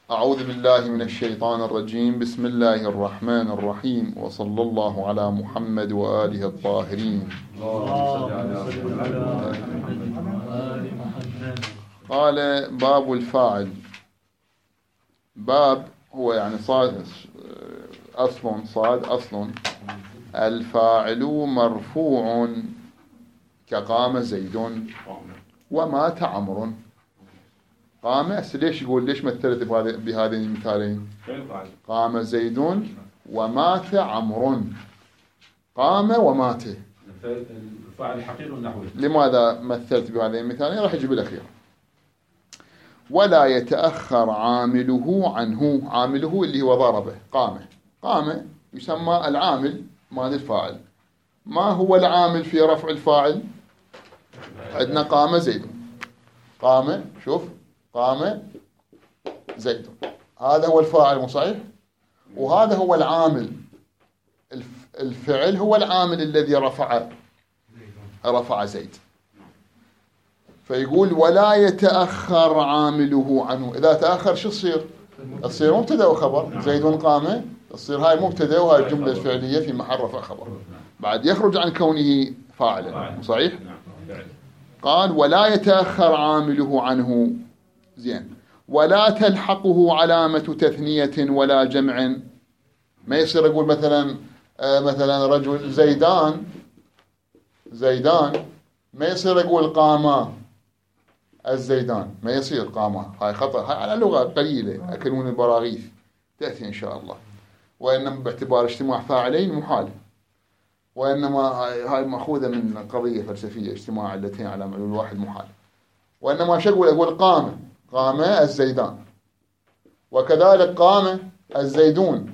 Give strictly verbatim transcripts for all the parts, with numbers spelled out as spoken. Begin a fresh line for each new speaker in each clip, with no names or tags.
أعوذ بالله من الشيطان الرجيم. بسم الله الرحمن الرحيم، وصلى الله على محمد وآله الطاهرين. قال باب الفاعل. باب هو يعني صاد أصل صاد أصل الفاعل مرفوع كقام زيد ومات عمرو. قام ليش يقول ليش مثلت بهذين المثالين؟ قام زيد ومات عمرو. قام ومات
الفاعل الحقيقي والنحوي.
لماذا مثلت بهذين المثالين؟ راح يجيب الأخير. ولا يتأخر عامله عنه. عامله اللي هو ضربه. قام قام يسمى العامل مال الفاعل. ما هو العامل في رفع الفاعل؟ عندنا قام زيد. قام شوف قام زيد، هذا هو الفاعل، مو صحيح؟ وهذا هو العامل. الفعل هو العامل الذي رفع رفع زيد. فيقول ولا يتأخر عامله عنه. إذا تأخر شو تصير؟ تصير مبتدأ وخبر. زيد قام تصير هاي مبتدأ وهاي الجملة الفعلية في محل رفع خبر، بعد يخرج عن كونه فاعلا، صحيح؟ قال ولا يتأخر عامله عنه. زين. ولا تلحقه علامة تثنية ولا جمع. ما يصير أقول مثلا آه مثلا رجل زيدان زيدان ما يصير أقول قاما الزيدان، ما يصير قاما. هاي خطأ، هاي على لغة قليلة أكلون البراغيث تأتي إن شاء الله. وإنما باعتبار اجتماع فاعلين محال، وإنما هاي مأخوذة من قضية فلسفية، اجتماع علتين على معلول واحد محال. وإنما شو أقول؟ أقول قام قام الزيدان، وكذلك قام الزيدون.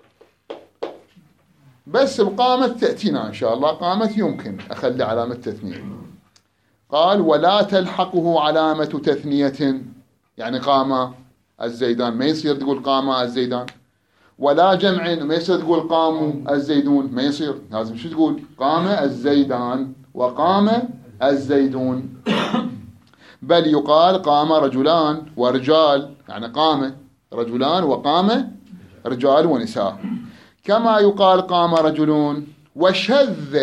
بس القامت تأتينا إن شاء الله. قامت يمكن أخلي علامة تثنية. قال ولا تلحقه علامة تثنية، يعني قام الزيدان ما يصير تقول قام الزيدان. ولا جمع ما يصير تقول قاموا الزيدون، ما يصير. لازم شو تقول؟ قام الزيدان وقام الزيدون. بل يقال قام رجلان ورجال، يعني قام رجلان وقام رجال ونساء. كما يقال قام رجلون وشذ.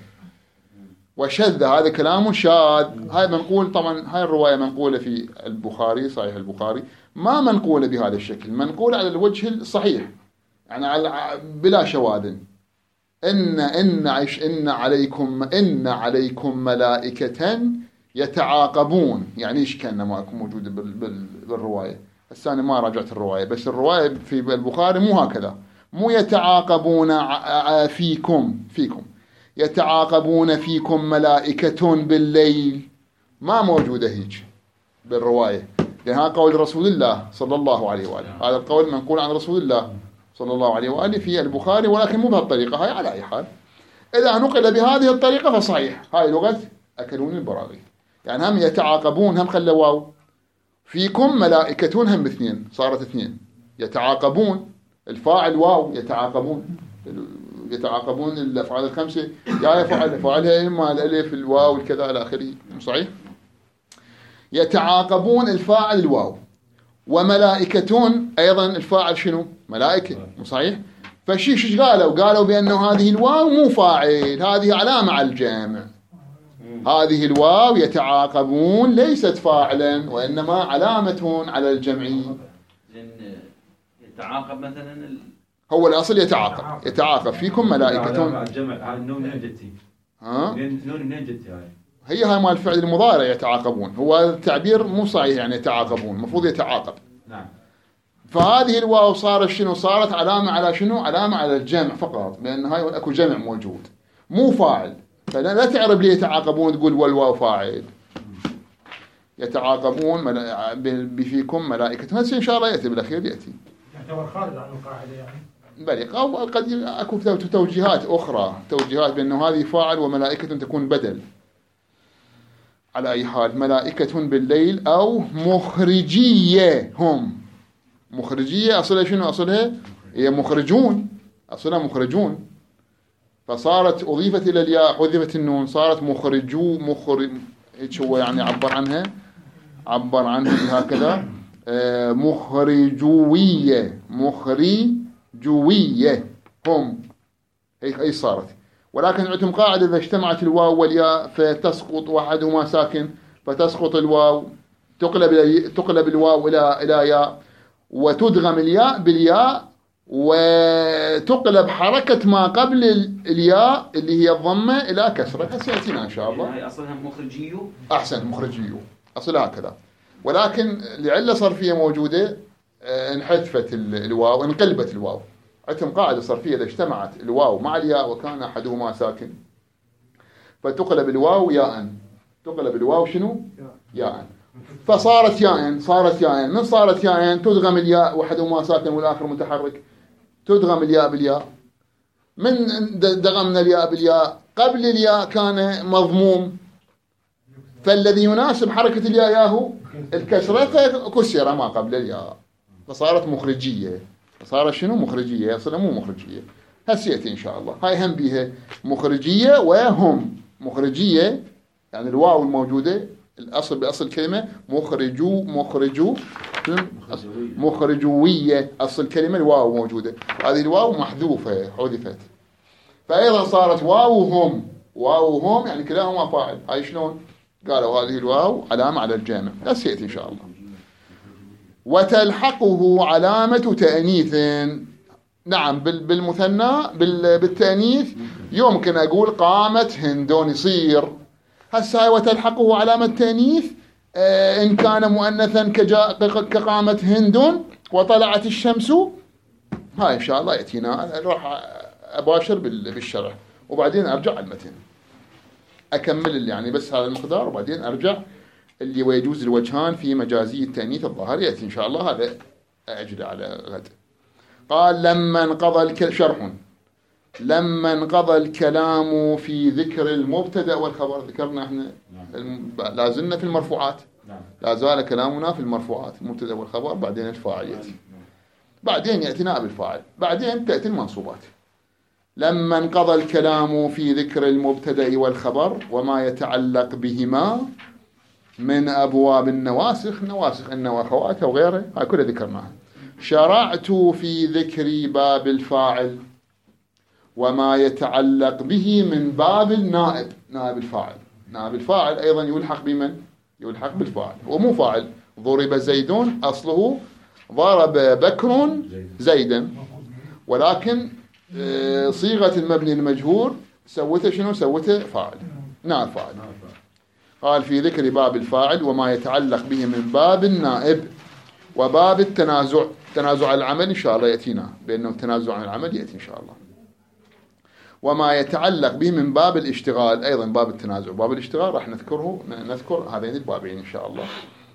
وشذ هذا كلام شاذ. هاي منقول طبعا، هاي الرواية منقولة في البخاري، صحيح البخاري، ما منقولة بهذا الشكل، منقولة على الوجه الصحيح، يعني على بلا شواذ. إن إن عيش إن عليكم إن عليكم ملائكة يتعاقبون. يعني إيش كان ما يكون موجود بالرواية. هسه أنا ما راجعت الرواية، بس الرواية في البخاري مو هكذا، مو يتعاقبون فيكم فيكم يتعاقبون فيكم ملائكة بالليل، ما موجودة هيك بالرواية. لأنها قول رسول الله صلى الله عليه وآله. هذا القول منقول عن رسول الله صلى الله عليه وآله في البخاري، ولكن مو بهالطريقة. هاي على أي حال إذا نقل بهذه الطريقة فصحيح. هاي لغة أكلون البراغيث. يعني هم يتعاقبون، هم خلوا واو. فيكم ملائكة هم باثنين، صارت اثنين. يتعاقبون الفاعل واو، يتعاقبون يتعاقبون الأفعال الخمسة يا يفعل فعلها إما الألف الواو الكذا إلى آخره، صحيح؟ يتعاقبون الفاعل الواو، وملائكة أيضا الفاعل شنو؟ ملائكة، صحيح؟ فشي شو قالوا؟ قالوا بأنه هذه الواو مو فاعل، هذه علامة على الجمع. هذه الواو يتعاقبون ليست فاعلا، وإنما علامة على الجمع.
يتعاقب مثلا ال...
هو الأصل يتعاقب يتعاقب فيكم ملائكة.
الجمع النون منين جتي؟
ها؟
النون منين جتي هاي؟
هي هاي مال الفعل المضارع يتعاقبون. هو التعبير مو صحيح، يعني يتعاقبون المفروض يتعاقب.
نعم.
فهذه الواو صارت شنو؟ صارت علامة على شنو؟ علامة على الجمع فقط، لأن هاي أكو جمع موجود مو فاعل. فلا لا تعرف ليه يتعاقبون تقول والواو فاعل. يتعاقبون ملا... بفيكم ملائكة. هذا إن شاء الله يأتي بالأخير، يأتي
يعتبر خارج عن القاعدة يعني.
بل أو قد أكو توجيهات أخرى، توجيهات بأنه هذه فاعل وملائكة تكون بدل. على أي حال ملائكة بالليل أو مخرجية. هم مخرجية أصلها شنو؟ أصلها هي مخرجون، أصلها مخرجون، فصارت أضيفت إلى الياء حذفت النون، صارت مخرجو. مخرج هو يعني عبر عنها عبر عنها هكذا آه مخرجوية مخرجوية هم، هي هي صارت. ولكن عندهم قاعدة إذا اجتمعت الواو والياء فتسقط واحدهما ساكن فتسقط الواو، تقلب تقلب الواو إلى إلى ياء، وتدغم الياء بالياء، وتقلب حركة ما قبل الياء اللي هي الضمة إلى كسرة. هسيأتينا إن شاء الله.
هي أصلها مخرجيو.
أحسن، مخرجيو أصلها هكذا، ولكن لعلة صرفية موجودة انحذفت الواو، انقلبت الواو. عندهم قاعدة صرفية إذا اجتمعت الواو مع الياء وكان أحدهما ساكن فتقلب الواو ياء، تقلب الواو شنو؟ ياء، فصارت ياء، صارت ياء. من صارت ياء تدغم الياء وحدهما ساكن والآخر متحرك، تدغم الياء بالياء. من دغمنا الياء بالياء قبل الياء كان مضموم، فالذي يناسب حركة الياء ياهو الكسرة فكسر ما قبل الياء، فصارت مخرجية. فصارت شنو؟ مخرجية، أصلا مو مخرجية. هسيتي إن شاء الله. هاي هم بيها مخرجية وهم مخرجية، يعني الواو الموجودة الأصل بأصل كلمة مخرجو مخرجو مخرجوية، أصل كلمة الواو موجودة، هذه الواو محذوفة حذفت، فأيضا صارت واوهم واوهم، يعني كلاهما فاعل. هاي شلون؟ قالوا هذه الواو علامة على الجامع. هسيتي إن شاء الله. وتلحقه علامة تأنيث. نعم بالمثنى بالتأنيث يمكن أقول قامت هندون يصير. هسه وتلحقه علامة تأنيث آه إن كان مؤنثا كقامت هند وطلعت الشمس. هاي إن شاء الله يأتينا، أروح أباشر بالشرح وبعدين أرجع على المتن أكمل اللي يعني بس هذا المقدار، وبعدين أرجع اللي ويجوز الوجهان في مجازي التأنيث الظاهر يأتي إن شاء الله. هذا أجري على غد. قال لما انقضى الكلام، شرح لما انقضى الكلام في ذكر المبتدأ والخبر. ذكرنا احنا لازلنا في المرفوعات، لا زال كلامنا في المرفوعات، المبتدأ والخبر، بعدين الفاعل يأتي، بعدين يأتي نائب الفاعل، بعدين تأتي المنصوبات. لما انقضى الكلام في ذكر المبتدأ والخبر وما يتعلق بهما من أبواب النواسخ، نواسخ إن وأخواتها وغيره، هاي كلها ذكرناها. شرعت في ذكر باب الفاعل وما يتعلق به من باب النائب، نائب الفاعل. نائب الفاعل أيضا يلحق بمن؟ يلحق بالفاعل، ومو فاعل. ضرب زيدون أصله ضرب بكر زيدا، ولكن صيغة المبني المجهور سوته شنو؟ سوته فاعل، نائب فاعل. قال في ذكر باب الفاعل وما يتعلق به من باب النائب وباب التنازع. تنازع العمل إن شاء الله يأتينا، بأنه تنازع عن العمل يأتي إن شاء الله. وما يتعلق به من باب الاشتغال، أيضا باب التنازع باب الاشتغال راح نذكره، نذكر هذين البابين إن شاء الله.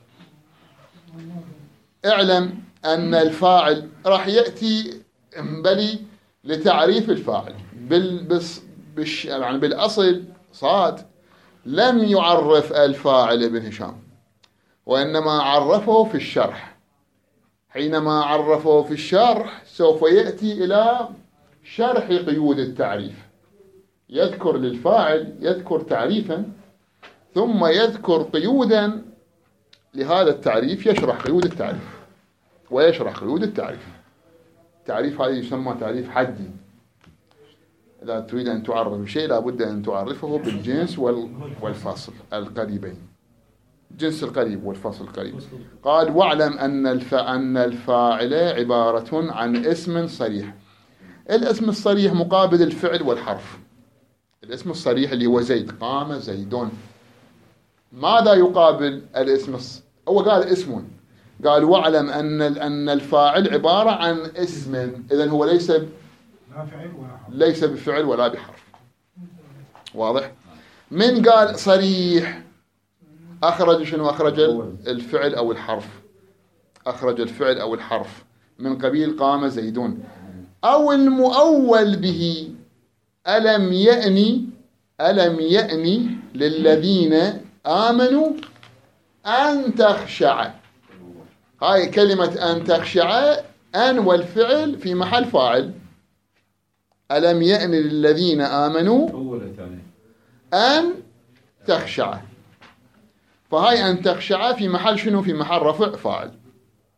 اعلم أن الفاعل راح يأتي بلي لتعريف الفاعل بال بش يعني بالأصل صاد لم يعرف الفاعل ابن هشام، وإنما عرفه في الشرح. حينما عرفه في الشرح سوف يأتي إلى شرح قيود التعريف، يذكر للفاعل، يذكر تعريفا ثم يذكر قيودا لهذا التعريف، يشرح قيود التعريف ويشرح قيود التعريف. التعريف هذا يسمى تعريف حدي. إذا تريد أن تعرف بشيء لابد أن تعرفه بالجنس والفصل القريبين، الجنس القريب والفصل القريب. قال واعلم أن أن الفاعل عبارة عن اسم صريح. الاسم الصريح مقابل الفعل والحرف. الاسم الصريح اللي هو زيد، قام زيدون. ماذا يقابل الاسم؟ هو قال اسم، قال واعلم أن أن الفاعل عبارة عن اسم، إذن هو ليس ليس بفعل ولا بحرف. واضح؟ من قال صريح أخرج شنو؟ أخرج الفعل أو الحرف، أخرج الفعل أو الحرف من قبيل قام زيدون. أو المؤول به، ألم يأني ألم يأني للذين آمنوا أن تخشع. هاي كلمة أن تخشع، أن والفعل في محل فاعل. ألم يأني للذين آمنوا أن تخشع، فهاي أن تخشع في محل شنو؟ في محل رفع فاعل.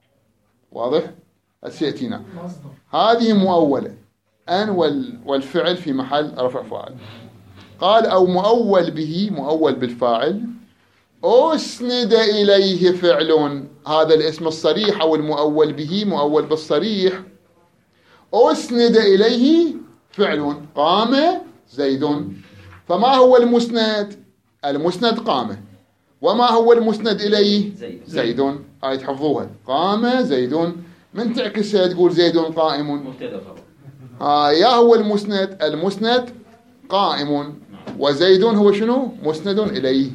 واضح؟ سيأتينا.
مصدر.
هذه مؤولة، أن والفعل في محل رفع فاعل. قال أو مؤول به، مؤول بالفاعل، أسند إليه فعل. هذا الاسم الصريح أو المؤول به مؤول بالصريح، أسند إليه فعل. قام زيد. فما هو المسند؟ المسند قام. وما هو المسند إليه؟
زيد.
زيد. هاي تحفظوها. قام زيد. من تعكسها تقول زيد قائم.
مبتدا خبر.
آه يا هو المسند؟ المسند قائم، وزيد هو شنو؟ مسند إليه.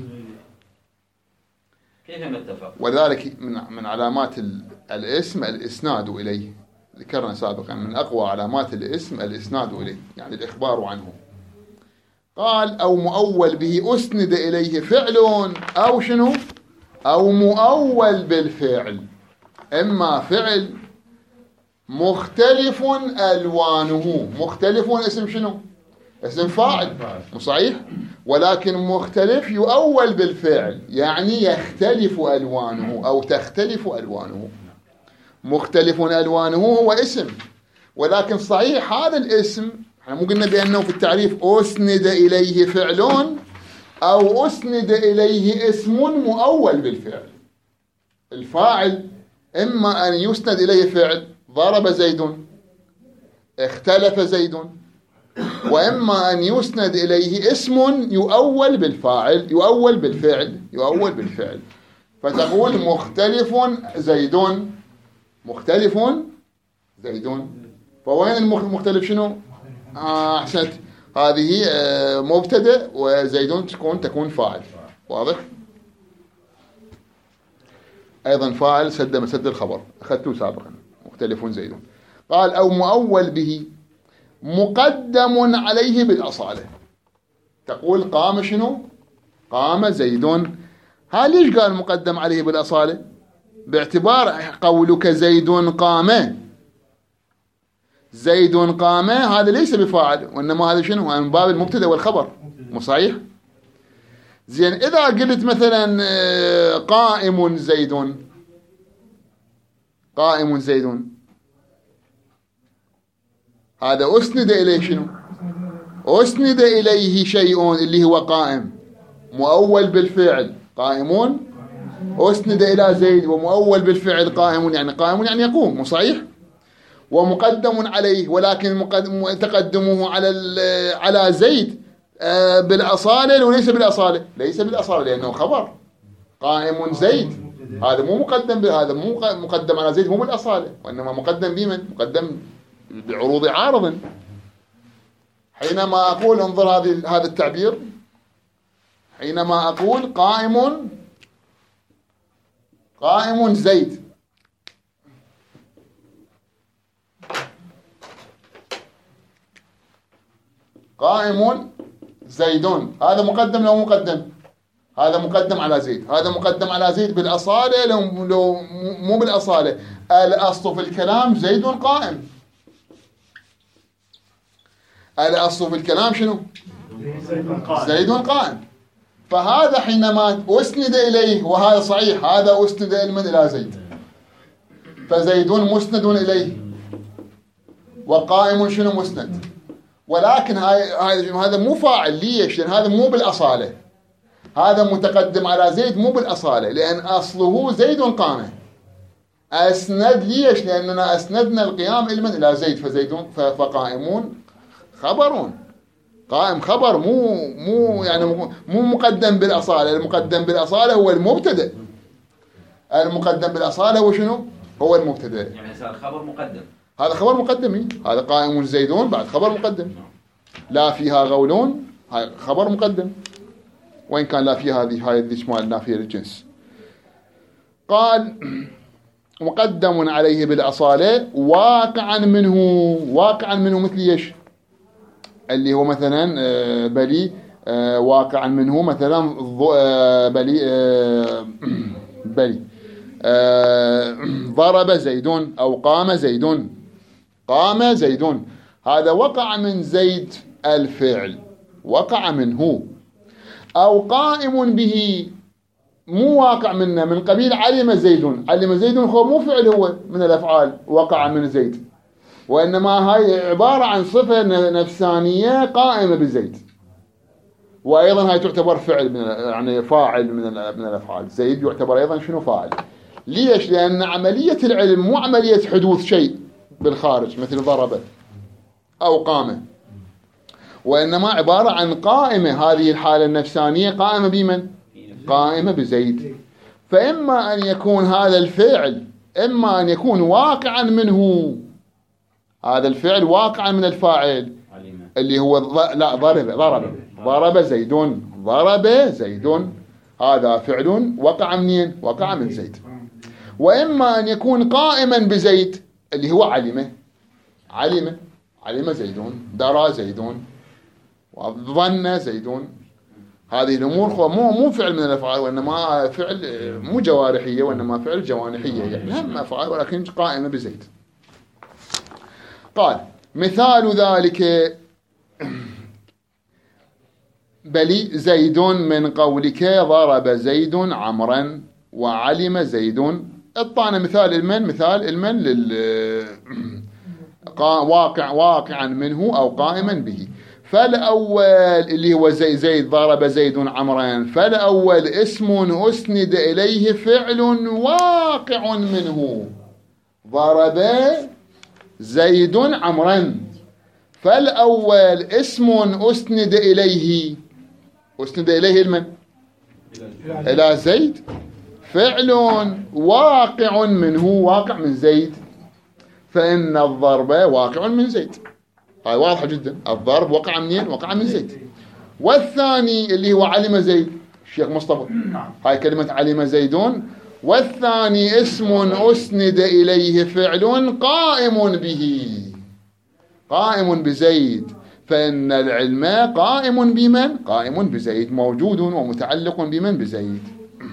كيف نتفق؟
وذلك من من علامات الاسم الإسناد إليه. ذكرنا سابقا من أقوى علامات الاسم الإسناد إليه، يعني الإخبار عنه. قال أو مؤول به أسند إليه فعل أو شنو؟ أو مؤول بالفعل. إما فعل مختلف ألوانه. مختلف اسم شنو؟ اسم فاعل، مو صحيح؟ ولكن مختلف يؤول بالفعل، يعني يختلف ألوانه أو تختلف ألوانه. مختلف ألوانه هو اسم، ولكن صحيح هذا الاسم احنا مو قلنا بأنه في التعريف أسند إليه فعل أو أسند إليه اسم مؤول بالفعل. الفاعل إما أن يسند إليه فعل، ضرب زيد، اختلف زيد، وإما أن يسند إليه اسم يؤول بالفاعل، يؤول بالفعل، يؤول بالفعل. فتقول مختلف زيد، مختلف زيد. فوين المختلف شنو؟ آه أحسنت. هذه آه مبتدأ، وزيد تكون تكون فاعل. واضح؟ أيضا فاعل سد مسد الخبر، أخذته سابقا. مختلف زيد. قال أو مؤول به مقدم عليه بالأصالة. تقول قام شنو؟ قام زيد. ها ليش قال مقدم عليه بالأصالة؟ باعتبار قولك زيد قام، زيد قام هذا ليس بفاعل، وإنما هذا شنو؟ من باب المبتدأ والخبر، مو صحيح؟ زين إذا قلت مثلا قائم زيد، قائم زيد، هذا أسند إليه شنو؟ أسند إليه شيء اللي هو قائم، مؤول بالفعل قائمون، أسند إلى زيد ومؤول بالفعل قائم، يعني قائم يعني يقوم، مو صحيح؟ ومقدم عليه، ولكن تقدمه على على زيد بالأصالة وليس بالأصالة، ليس بالأصالة لأنه خبر. قائم زيد هذا مو مقدم، هذا مو مقدم على زيد، مو بالأصالة، وإنما مقدم بمن؟ مقدم بعروض عارض. حينما أقول انظر هذه هذا التعبير، حينما أقول قائم قائم زيد، قائم زيدون، هذا مقدم لو مقدم؟ هذا مقدم على زيد. هذا مقدم على زيد بالأصالة لو لو مو بالأصالة؟ الأصل في الكلام زيد قائم. الأصل في الكلام شنو؟ زيد قائم. فهذا حينما أسند إليه، وهذا صحيح، هذا أسند من إلى زيد، فزيد مسند إليه، وقائم شنو؟ مسند. ولكن هاي هذا مو فاعل. ليش؟ لأن هذا مو بالأصالة، هذا متقدم على زيد مو بالأصالة، لأن أصله زيد قام. أسند ليش؟ لأننا أسندنا القيام إلى من؟ إلى زيد، فزيدون فقائمون خبرون. قائم خبر، مو مو يعني مو مقدم بالأصالة. المقدم بالأصالة هو المبتدأ. المقدم بالأصالة هو شنو؟ هو المبتدأ.
يعني صار خبر مقدم.
هذا خبر مقدم، هذا قائم زيدون بعد خبر مقدم. لا فيها غولون، هاي خبر مقدم، وإن كان لا فيها هذه هاي اللي اسمها النافية للجنس. قال مقدم عليه بالأصالة واقعا منه. واقعا منه مثل ايش؟ اللي هو مثلا بلي واقعا منه مثلا بلي بلي ضرب زيدون أو قام زيدون. قام زيدون هذا وقع من زيد الفعل، وقع منه. أو قائم به مو واقع منه، من قبيل علم زيد. علم زيد هو مو فعل، هو من الأفعال وقع من زيد، وإنما هاي عبارة عن صفة نفسانية قائمة بزيد، وأيضا هاي تعتبر فعل من يعني فاعل من من الأفعال. زيد يعتبر أيضا شنو؟ فاعل. ليش؟ لأن عملية العلم مو عملية حدوث شيء بالخارج مثل ضربه أو قامه، وإنما عبارة عن قائمة. هذه الحالة النفسانية قائمة بمن؟ قائمة بزيد. فإما أن يكون هذا الفعل إما أن يكون واقعا منه، هذا الفعل واقعا من الفاعل اللي هو ض... لا ضرب ضرب ضرب زيد ضرب زيد، هذا فعل وقع منين؟ وقع من زيد. وإما أن يكون قائما بزيد اللي هو علم علم علم زيد، درى زيد، وظن زيد. هذه الأمور مو مو فعل من الأفعال، وإنما فعل مو جوارحية، وإنما فعل جوانحية، يعني هم أفعال ولكن قائمة بزيد. قال مثال ذلك بلي زيد من قولك ضرب زيد عمرا وعلم زيد. اعطانا مثال المن، مثال المن لل واقع واقعا منه أو قائما به. فالأول اللي هو زي زيد ضرب زيد عمرا، فالأول اسم أسند إليه فعل واقع منه، ضرب زيد عمرا. فالأول اسم أسند إليه، أسند إليه المن؟ إلى زيد، فعل واقع منه، واقع من زيد، فإن الضرب واقع من زيد. هاي واضحة جدا، الضرب وقع منين؟ وقع من زيد. والثاني اللي هو علم زيد، الشيخ مصطفى، هاي كلمة علم زيدون. والثاني اسم أسند إليه فعل قائم به، قائم بزيد، فإن العلم قائم بمن؟ قائم بزيد، موجود ومتعلق بمن؟ بزيد.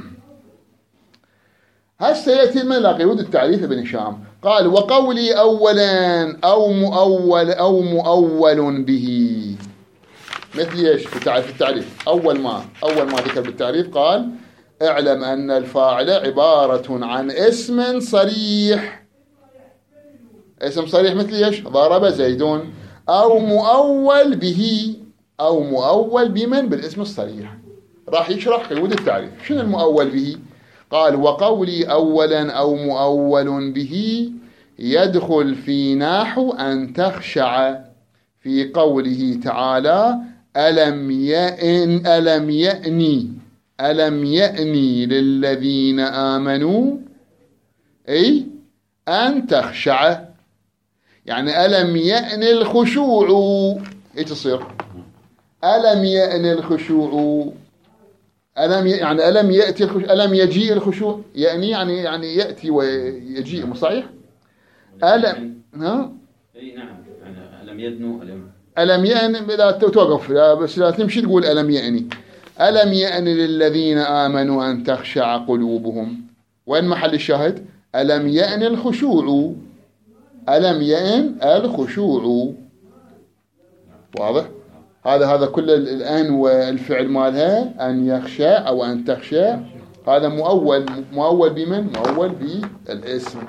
هسه يأتي المن قيود التعريف ابن هشام. قال وقولي أولا أو مؤول أو مؤول به، مثل ايش في التعريف؟ التعريف أول ما أول ما ذكر بالتعريف قال اعلم أن الفاعل عبارة عن اسم صريح، اسم صريح مثل ايش؟ ضرب زيدون، أو مؤول به، أو مؤول بمن؟ بالاسم الصريح. راح يشرح قيود التعريف. شنو المؤول به؟ قال وقولي أولا أو مؤول به يدخل في نحو أن تخشع في قوله تعالى ألم يأن ألم يأني ألم يأني للذين آمنوا، أي أن تخشع، يعني ألم يأن الخشوع، إيه تصير؟ ألم يأن الخشوع، ألم يعني ألم يأتي الخشوع، ألم يجيء الخشوع، يعني يعني يعني يأتي ويجيء، مو صحيح؟ ألم ها؟
أي نعم، يعني ألم يدنو ألم
ألم يأن، لا توقف، لا بس لا تمشي تقول ألم يأني. ألم يأن للذين آمنوا أن تخشع قلوبهم، وين محل الشاهد؟ ألم يأن الخشوع، ألم يأن الخشوع، واضح؟ هذا هذا كل الآن والفعل مالها أن يخشى أو أن تخشى، هذا مؤول، مؤول بمن؟ مؤول بالاسم.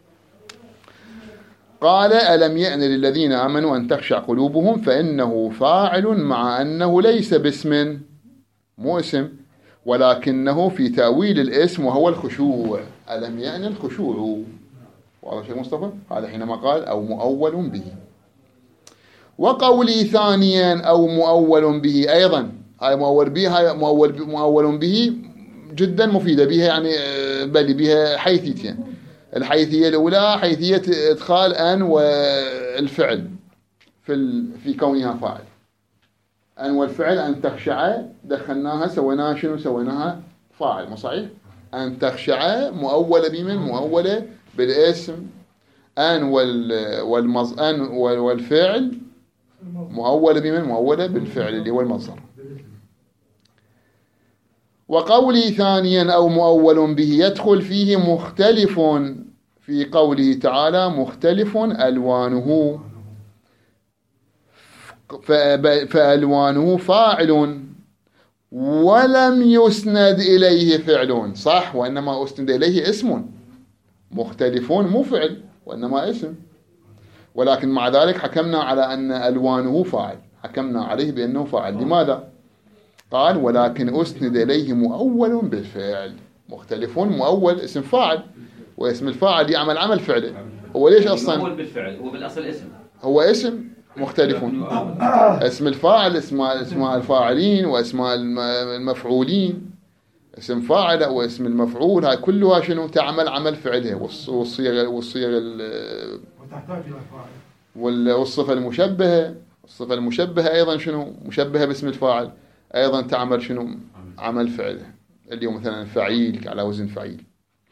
قال ألم يأن للذين آمنوا أن تخشع قلوبهم، فإنه فاعل مع أنه ليس باسم، مو اسم، ولكنه في تأويل الاسم وهو الخشوع. ألم يأن الخشوع، واضح شيخ مصطفى؟ هذا حينما قال أو مؤول به. وقولي ثانيا أو مؤول به أيضا، هاي مؤول به، هاي مؤول مؤول به جدا مفيدة بها، يعني بل بها حيثيتين. الحيثية الأولى حيثية إدخال أن والفعل في في كونها فاعل. أن والفعل أن تخشع دخلناها سويناها شنو؟ سويناها فاعل، مو صحيح؟ أن تخشع مؤولة بمن؟ مؤولة بالاسم. أن والمز أن والفعل مؤولة بمن؟ مؤولة بالفعل اللي هو المصدر. وقولي ثانيا أو مؤول به يدخل فيه مختلف، في قوله تعالى مختلف ألوانه، فألوانه فاعل ولم يسند إليه فعل، صح، وإنما أسند إليه اسم. مختلفون مو فعل وإنما اسم، ولكن مع ذلك حكمنا على أن ألوانه فاعل، حكمنا عليه بأنه فاعل. لماذا؟ قال ولكن أسند إليه مؤول بالفعل. مختلفون مؤول اسم فاعل، واسم الفاعل يعمل عمل فعله. هو ليش أصلا
مؤول بالفعل؟ هو بالأصل اسم،
هو اسم. مختلفون اسم الفاعل اسماء اسماء الفاعلين واسماء المفعولين. اسم فاعل واسم المفعول هاي كلها شنو؟ تعمل عمل فعله، والصيغ والصيغ
وتحتاج إلى فاعل.
والصفة المشبهة، الصفة المشبهة أيضا شنو؟ مشبهة باسم الفاعل، أيضا تعمل شنو؟ عمل فعله. اليوم مثلا فعيل على وزن فعيل،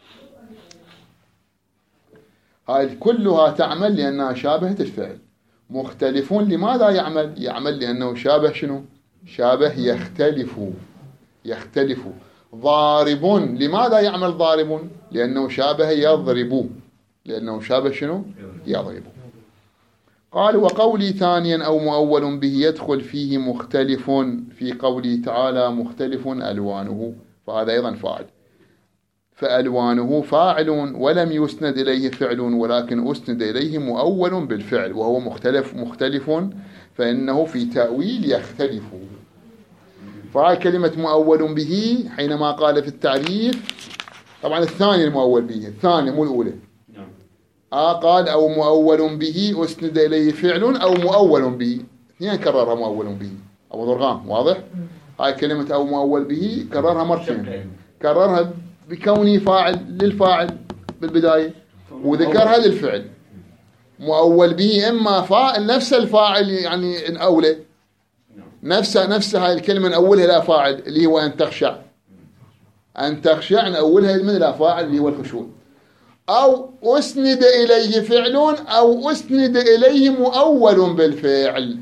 هاي كلها تعمل لأنها شابهة الفعل. مختلفون لماذا يعمل؟ يعمل لأنه شابه شنو؟ شابه يختلف، يختلف. ضارب لماذا يعمل ضارب؟ لأنه شابه يضرب، لأنه شابه شنو؟ يضرب. قال وقولي ثانيا أو مؤول به يدخل فيه مختلف في قوله تعالى مختلف ألوانه، فهذا أيضا فاعل. فألوانه فاعل ولم يسند إليه فعل، ولكن أسند إليه مؤول بالفعل وهو مختلف مختلف فإنه في تأويل يختلف. فهاي كلمة مؤول به حينما قال في التعريف، طبعا الثاني المؤول به، الثاني مو الأولى. آه قال أو مؤول به أسند إليه فعل أو مؤول به، اثنين كررها مؤول به أبو ضرغام، واضح؟ هاي كلمة أو مؤول به كررها مرتين، كررها بكونه فاعل للفاعل بالبداية، وذكرها للفعل. مؤول به إما فاعل نفس الفاعل يعني الأولى، نفس نفس هاي الكلمة نأولها لا فاعل اللي هو أن تخشع، أن تخشع نأولها من لا فاعل اللي هو الخشوع. أو أسند إليه فعل أو أسند إليه مؤول بالفعل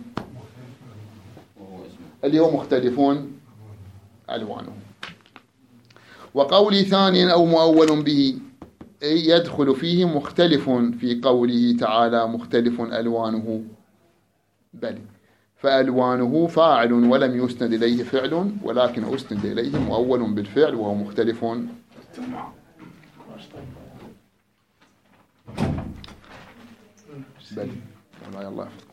اللي هو مختلفون ألوانه. وقولي ثانيا أو مؤول به يدخل فيه مختلف في قوله تعالى مختلف ألوانه، بل فألوانه فاعل ولم يسند إليه فعل، ولكن أسند إليه مؤول بالفعل وهو مختلف. بل الله الله يحفظكم.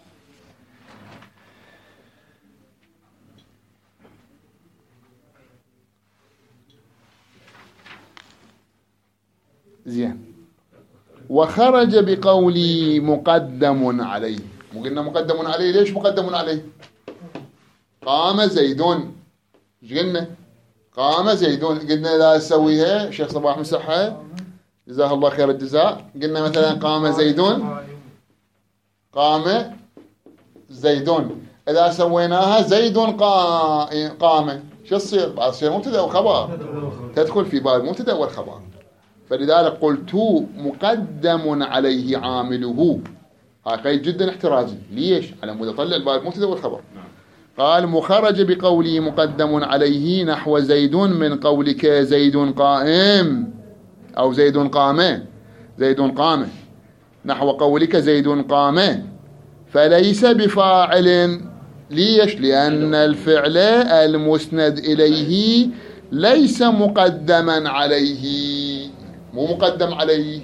زين. وخرج بقولي مقدم عليه. قلنا مقدم عليه، ليش مقدم عليه؟ قام زيدون، ايش قلنا؟ قام زيدون، قلنا لا اسويها شيخ صباح مسحها جزاه الله خير الجزاء. قلنا مثلا قام زيدون، قام زيدون، اذا سويناها زيد قام شو تصير؟ بعد تصير مبتدا وخبر، تدخل في باب مبتدا والخبر. فلذلك قلت مقدم عليه عامله، هاي قيد جدا احترازي. ليش؟ على مود اطلع الباب المبتدا والخبر. قال مخرج بقوله مقدم عليه نحو زيد من قولك زيد قائم او زيد قام، زيد قام نحو قولك زيد قام، فليس بفاعل. ليش؟ لأن الفعل المسند إليه ليس مقدما عليه، مو مقدم عليه.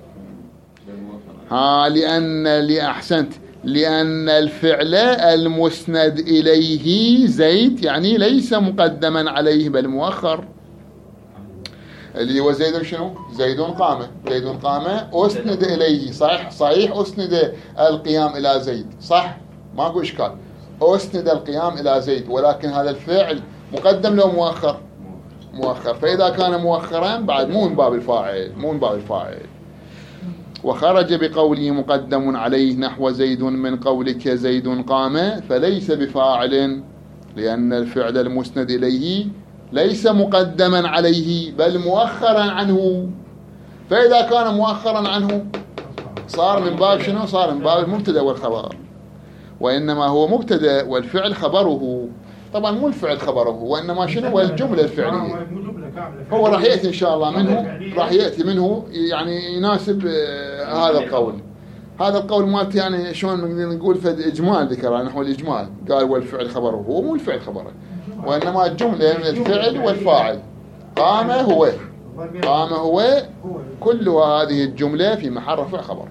ها لأن لأحسنت لأن الفعل المسند إليه زيد يعني ليس مقدما عليه بل مؤخر، اللي هو زيد شنو؟ زيد قام، زيد قام أسند إليه، صحيح صحيح أسند القيام إلى زيد، صح ماكو إشكال، أسند القيام إلى زيد، ولكن هذا الفعل مقدم له مؤخر، مؤخر. فإذا كان مؤخرا بعد مو من باب الفاعل، مو من باب الفاعل. وخرج بقوله مقدم عليه نحو زيد من قولك زيد قام، فليس بفاعل لأن الفعل المسند إليه ليس مقدما عليه بل مؤخرا عنه. فإذا كان مؤخرا عنه صار من باب شنو؟ صار من باب المبتدا والخبر، وإنما هو مبتدا والفعل خبره. طبعا مو الفعل خبره، وإنما شنو؟ هو الجملة الفعلية. هو راح يأتي إن شاء الله منه، راح يأتي منه يعني يناسب هذا القول. هذا القول مالت يعني شلون نقول فد إجمال ذكر نحو الإجمال، قال والفعل خبره، هو مو الفعل خبره، وإنما الجملة من الفعل والفاعل. قام هو، قام هو، كل هذه الجملة في محل رفع خبر.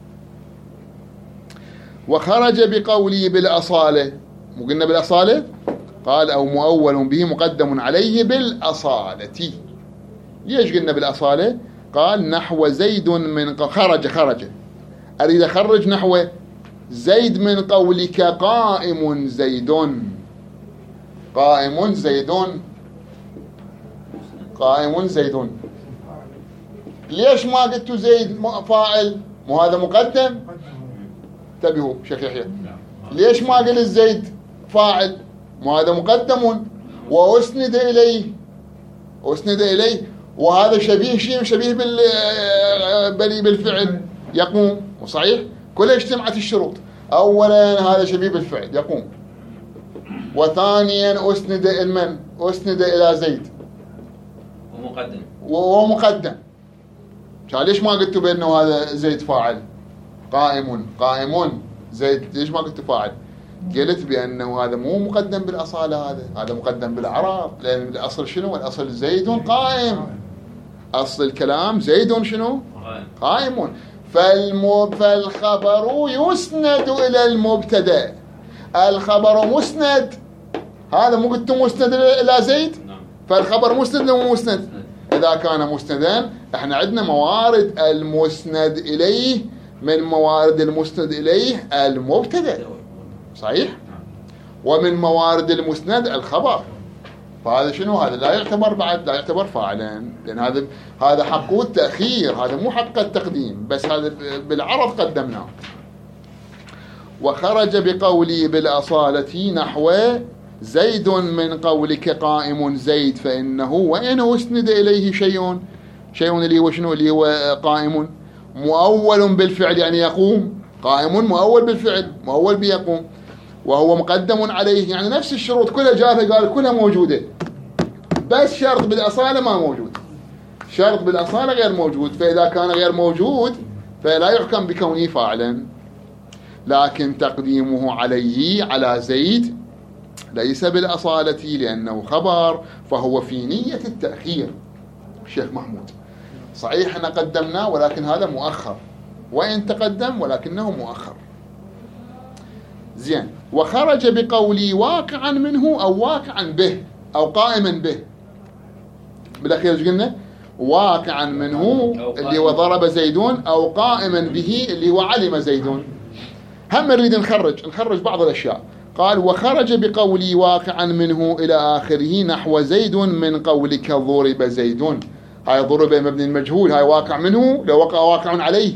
وخرج بقوله بالأصالة، مو قلنا بالأصالة؟ قال أو مؤول به مقدم عليه بالأصالة. ليش قلنا بالأصالة؟ قال نحو زيد من خرج، خرج أريد أخرج نحو زيد من قولك قائم زيد، قائم زيد، قائم زيد. ليش ما قلت زيد فاعل؟ مو هذا مقدم؟ انتبهوا شيخ يحيى، ليش ما قلت زيد فاعل؟ مو هذا مقدم وأسند إليه، أسند إليه، وهذا شبيه شيء شبيه بال بالفعل يقوم، وصحيح كلها اجتمعت الشروط. أولا هذا شبيه بالفعل يقوم، وثانيا أسند المن، أسند إلى زيد
ومقدم،
وهو مقدم. ليش ما قلت بأنه هذا زيد فاعل؟ قائم، قائم زيد، ليش ما قلت فاعل؟ قلت بأنه هذا مو مقدم بالأصالة، هذا هذا مقدم بالإعراب، لأن الأصل شنو؟ الأصل زيد قائم، أصل الكلام زيد شنو؟ قائم. فالمب... فالخبر يسند إلى المبتدأ، الخبر مسند، هذا مو قلت مسند إلى زيد؟ فالخبر مسند أو مسند؟ إذا كان مسندا احنا عندنا موارد المسند إليه، من موارد المسند إليه المبتدأ، صحيح؟ ومن موارد المسند الخبر. فهذا شنو؟ هذا لا يعتبر بعد، لا يعتبر فاعلا، لأن هذا هذا حقه التأخير، هذا مو حق التقديم، بس هذا بالعرض قدمناه. وخرج بقولي بالأصالة نحو زيد من قولك قائم زيد فإنه وإن أسند إليه شيء، شيء اللي هو شنو؟ اللي هو قائم، مؤول بالفعل يعني يقوم، قائم مؤول بالفعل، مؤول بيقوم، وهو مقدم عليه، يعني نفس الشروط كلها جابها، قال كلها موجودة، بس شرط بالأصالة ما موجود، شرط بالأصالة غير موجود. فإذا كان غير موجود فلا يحكم بكونه فاعلا، لكن تقديمه عليه على زيد ليس بالأصالة لأنه خبر، فهو في نية التأخير. الشيخ محمود صحيح احنا قدمناه ولكن هذا مؤخر، وإن تقدم ولكنه مؤخر. زين. وخرج بقولي واقعا منه أو واقعا به أو قائما به، بالأخير ايش قلنا؟ واقعا منه اللي هو ضرب زيدون، أو قائما به اللي هو علم زيدون. هم نريد نخرج نخرج بعض الأشياء. قال وخرج بقولي واقعا منه إلى آخره نحو زيد من قولك ضرب زيدون. هاي ضرب مبني المجهول، هاي واقع منه، لو وقع واقع عليه،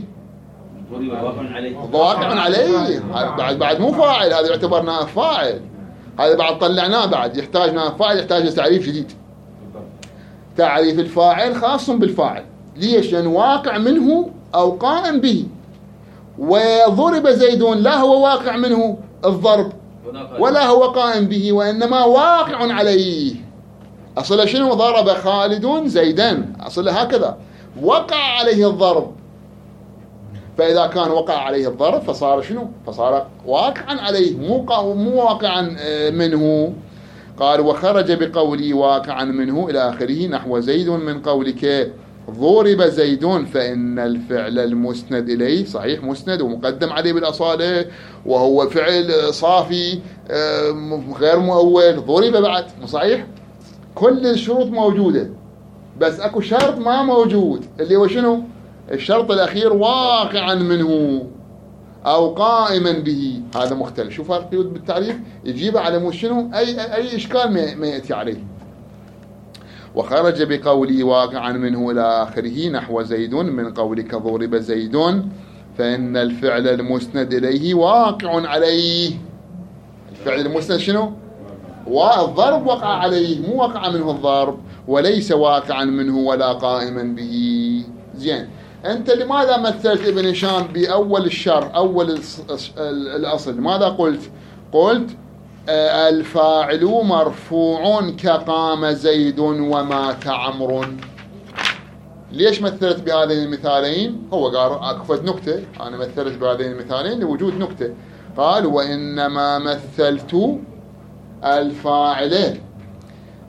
واقع عليه، بعد بعد مو فاعل، هذا يعتبر نائب فاعل، هذا بعد طلعناه، بعد يحتاج نائب فاعل، يحتاج تعريف جديد. تعريف الفاعل خاص بالفاعل، ليش؟ لأنه واقع منه أو قائم به. وضرب زيدون لا هو واقع منه الضرب ولا هو قائم به، وإنما واقع عليه. أصله شنو؟ ضرب خالد زيدا، أصله هكذا، وقع عليه الضرب. فإذا كان وقع عليه الضرب فصار شنو؟ فصار واقعا عليه، مو مو واقعا منه. قال وخرج بقولي واقعا منه إلى آخره نحو زيد من قولك ضرب زيدون فإن الفعل المسند إليه، صحيح مسند ومقدم عليه بالأصالة، وهو فعل صافي غير مؤول، ضرب بعد، صحيح؟ كل الشروط موجودة، بس أكو شرط ما موجود، اللي هو شنو؟ الشرط الأخير واقعا منه أو قائما به. هذا مختلف. شوف القيود بالتعريف يجيبه على مو شنو؟ أي أي إشكال ما يأتي عليه. وخرج بقولي واقعا منه إلى آخره نحو زيد من قولك ضرب زيد فإن الفعل المسند إليه واقع عليه. الفعل المسند شنو؟ والضرب وقع عليه، مو وقع منه الضرب، وليس واقعا منه ولا قائما به. زين. أنت لماذا مثلت ابن هشام بأول الشر، أول الأصل؟ ماذا قلت؟ قلت الفاعل مرفوع كقام زيد ومات عمرو. ليش مثلت بهذين المثالين؟ هو قال أكفت نكتة، أنا مثلت بهذين المثالين لوجود نكتة. قال وإنما مثلت الفاعل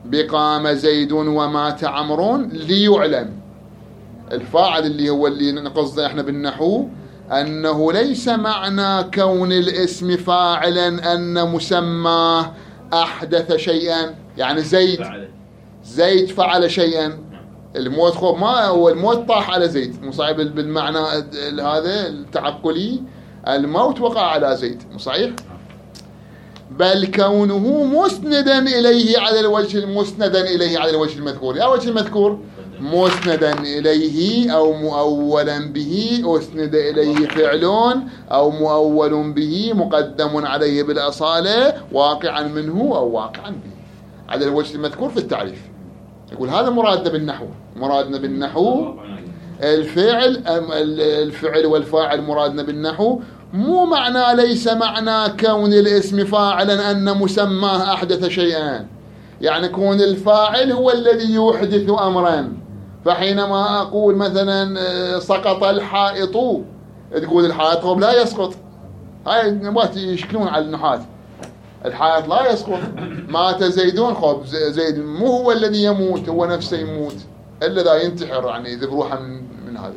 بقام زيد ومات عمرو ليعلم. الفاعل اللي هو اللي نقصده احنا بالنحو أنه ليس معنى كون الاسم فاعلا أن مسماه أحدث شيئا، يعني زيد زيد فعل شيئا. الموت خب ما هو الموت طاح على زيد، مو صحيح بالمعنى هذا التعقلي، الموت وقع على زيد، مو صحيح؟ بل كونه مسندا إليه على الوجه المسندا إليه على الوجه المذكور. يا وجه المذكور مسندا إليه أو مؤولا به، أسند إليه فعل أو مؤول به مقدم عليه بالأصالة واقعا منه أو واقعا به على الوجه المذكور في التعريف. يقول هذا مرادنا بالنحو. مرادنا بالنحو الفعل الفعل والفاعل. مرادنا بالنحو مو معنى ليس معنى كون الاسم فاعلا أن مسماه أحدث شيئا، يعني كون الفاعل هو الذي يحدث أمرا. فحينما أقول مثلا سقط الحائط، تقول الحائط لا يسقط، هاي نبات يشكلون على النحاة، الحائط لا يسقط. مات زيدون، خب زيد مو هو الذي يموت، هو نفسه يموت إلا ذا ينتحر، يعني يذب روحه من, من هذا.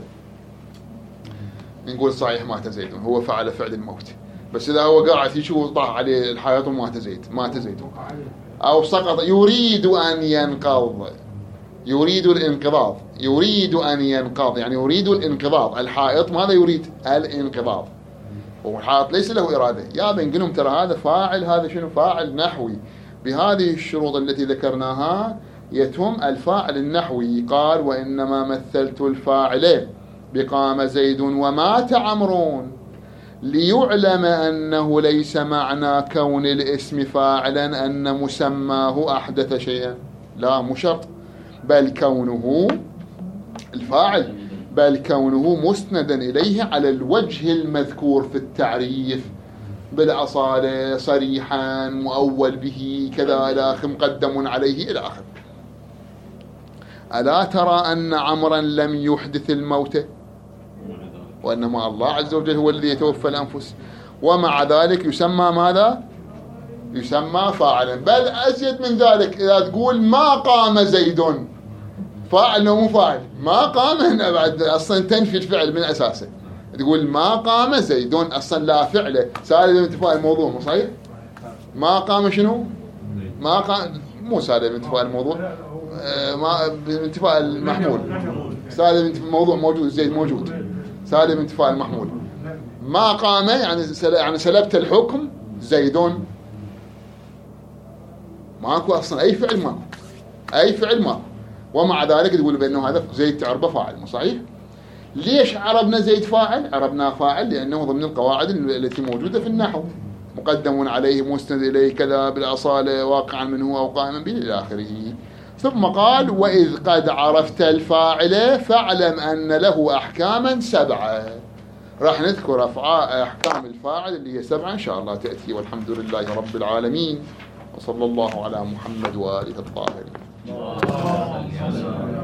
نقول صحيح مات زيدون، هو فعل فعل الموت، بس إذا هو قاعد يشوف طاح عليه الحائط ومات زيد، مات زيدون. أو سقط يريد أن ينقض، يريد الانقضاض، يريد أن ينقض يعني يريد الانقضاض. الحائط ماذا يريد؟ الانقضاض. والحائط ليس له إرادة. يا بنقلهم ترى هذا فاعل، هذا شنو؟ فاعل نحوي. بهذه الشروط التي ذكرناها يتم الفاعل النحوي. قال وإنما مثلت الفاعل بقام زيد ومات عمرو ليعلم أنه ليس معنى كون الاسم فاعلا أن مسماه أحدث شيئا. لا، مو شرط. بل كونه الفاعل بل كونه مسندا إليه على الوجه المذكور في التعريف بالأصالة صريحا مؤول به كذا إلى آخر مقدم عليه إلى آخر. ألا ترى أن عمرا لم يحدث الموت، وإنما الله عز وجل هو الذي يتوفى الأنفس، ومع ذلك يسمى ماذا؟ يسمى فاعلا. بل أزيد من ذلك، إذا تقول ما قام زيد، فاعل مو فاعل، ما قام هنا بعد أصلا تنفي الفعل من أساسه. تقول ما قام زيد أصلا لا فعله، سالب انتفاء الموضوع، مو صحيح؟ ما قام شنو؟ ما قام مو سالب انتفاء الموضوع، آه ما انتفاء المحمول. سالب انتفاء الموضوع موجود، زيد موجود، سالب انتفاء المحمول. ما قام يعني يعني سلبت الحكم زيدون، ماكو اصلا اي فعل، ماكو اي فعل ماكو. ومع ذلك تقول بانه هذا زيد تعربه فاعل، مو صحيح؟ ليش عربنا زيد فاعل؟ عربناه فاعل لانه ضمن القواعد التي موجوده في النحو، مقدم عليه مسند اليه كذا بالاصاله واقعا منه او قائما به الى اخره. ثم قال واذ قد عرفت الفاعل فاعلم ان له احكاما سبعه. راح نذكر احكام الفاعل اللي هي سبعه ان شاء الله تاتي، والحمد لله رب العالمين، وصلى الله على محمد واله الطاهرين.